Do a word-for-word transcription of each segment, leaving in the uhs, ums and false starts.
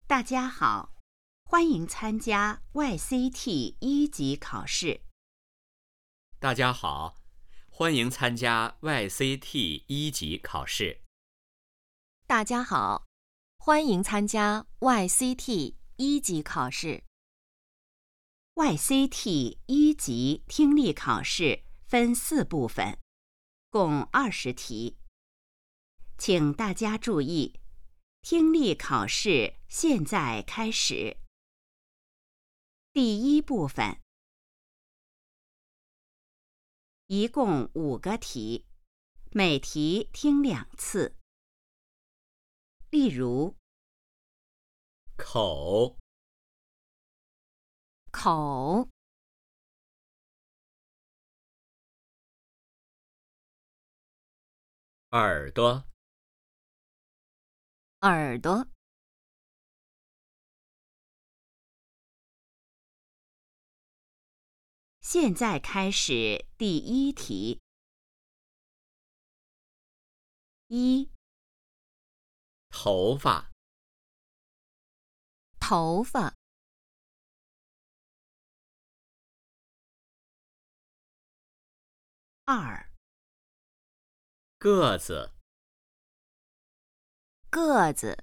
大家好，欢迎参加 Y C T 一级考试。 大家好，欢迎参加 Y C T 一级考试。 大家好，欢迎参加 Y C T 一级考试。 Y C T 一级听力考试分四部分，共二十题。请大家注意，听力考试现在开始。第一部分，一共五个题，每题听两次。例如， 口、 口、 耳朵、 耳朵、 现在开始第一题。一、 头发、 头发、 二、 个子、 个子、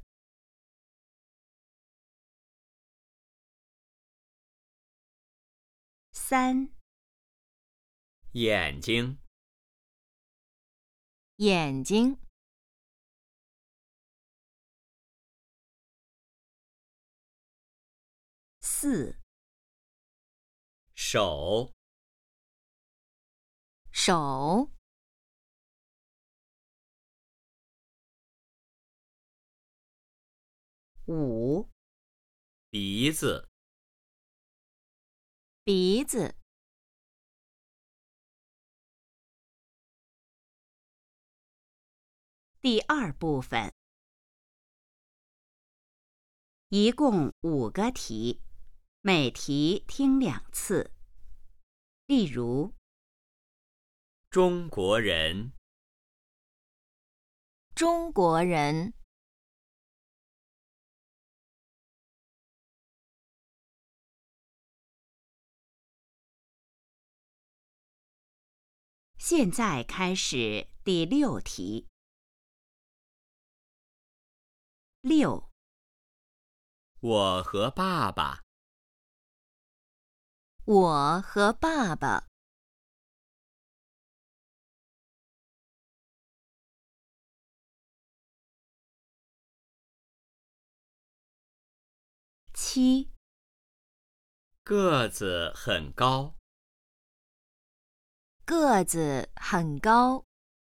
三、 眼睛、 眼睛、 四、 手、 手、 五、 鼻子、 鼻子、 第二部分，一共五个题，每题听两次。例如， 中国人、 中国人、 现在开始第六题。六、 我和爸爸、 我和爸爸、 七、 个子很高、 个子很高、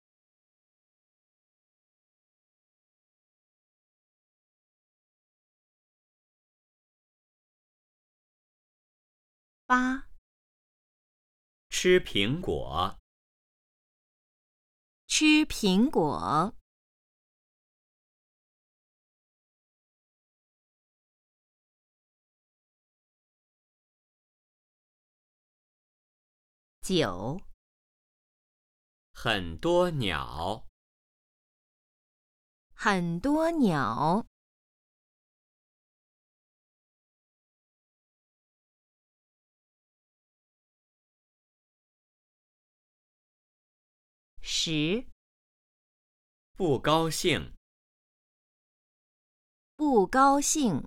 八、 吃苹果、 吃苹果、 九、 很多鸟、 很多鸟、 十、 不高兴、 不高兴、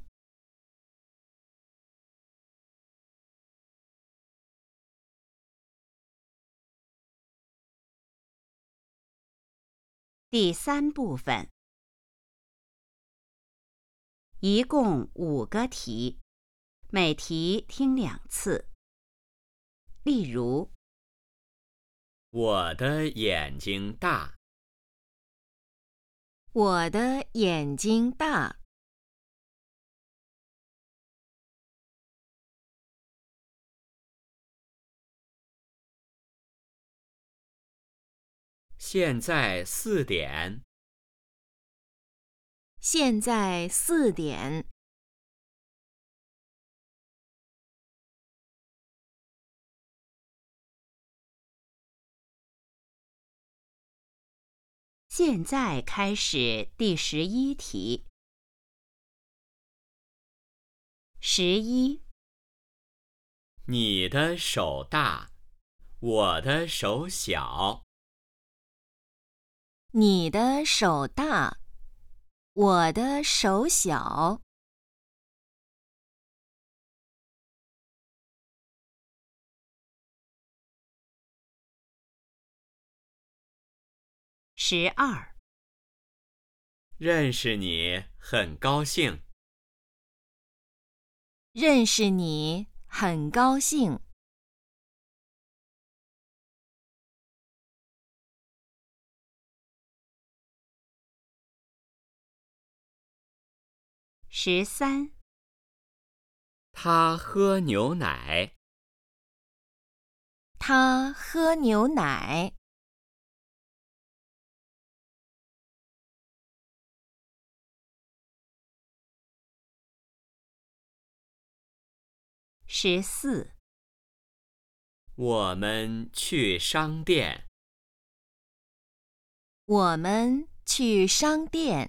第三部分，一共五个题，每题听两次。例如， 我的眼睛大、 我的眼睛大、 现在四点、 现在四点、 现在开始第十一题。 十一。 你的手大，我的手小。 你的手大，我的手小。 十二。 认识你很高兴。 认识你很高兴。 十三。 他喝牛奶。 他喝牛奶。 十四。 我们去商店。 我们去商店。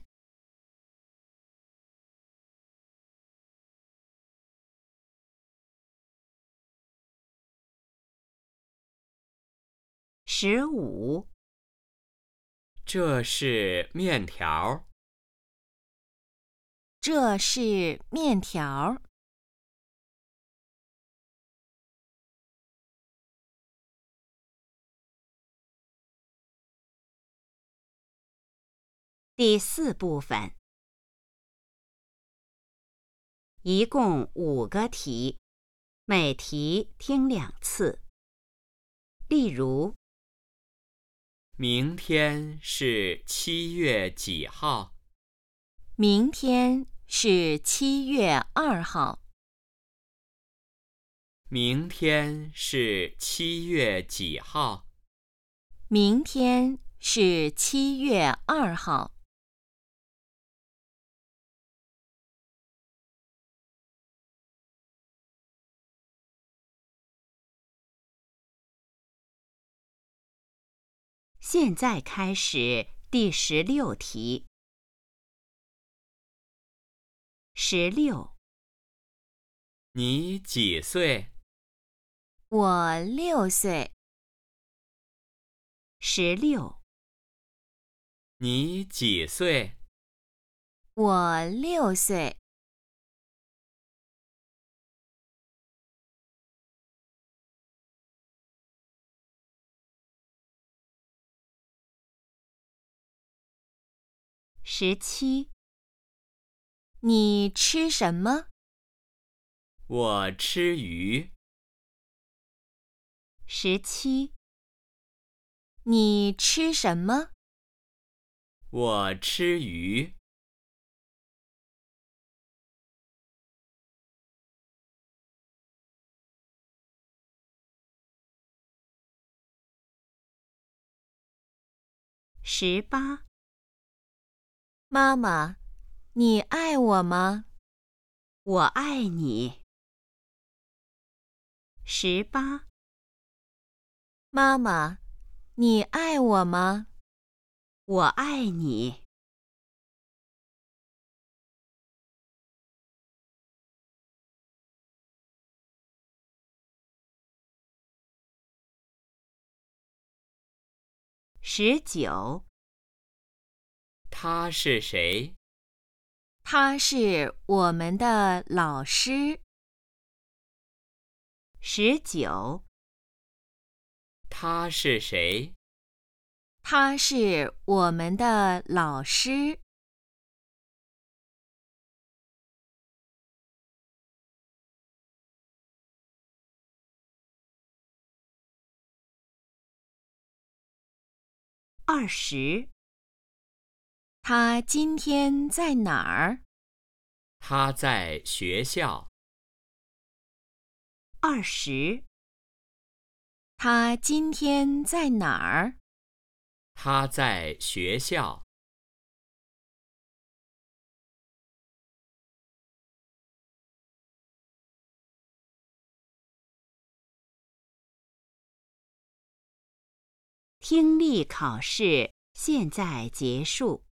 十五。 这是面条。 这是面条。 第四部分，一共五个题，每题听两次。例如， 明天是七月几号？ 明天是七月二号。 明天是七月几号？ 明天是七月二号。 现在开始第十六题。十六。 你几岁？ 我六岁。 十六。 你几岁？ 我六岁。 十七。 你吃什么？ 我吃鱼。 十七。 你吃什么？ 我吃鱼。 十八。 妈妈，你爱我吗？ 我爱你。十八。 妈妈，你爱我吗？ 我爱你。十九。 他是谁？ 他是我们的老师。 十九。 他是谁？ 他是我们的老师。 二十。 他今天在哪儿？ 他在学校。 二十。 他今天在哪儿？ 他在学校。 听力考试现在结束。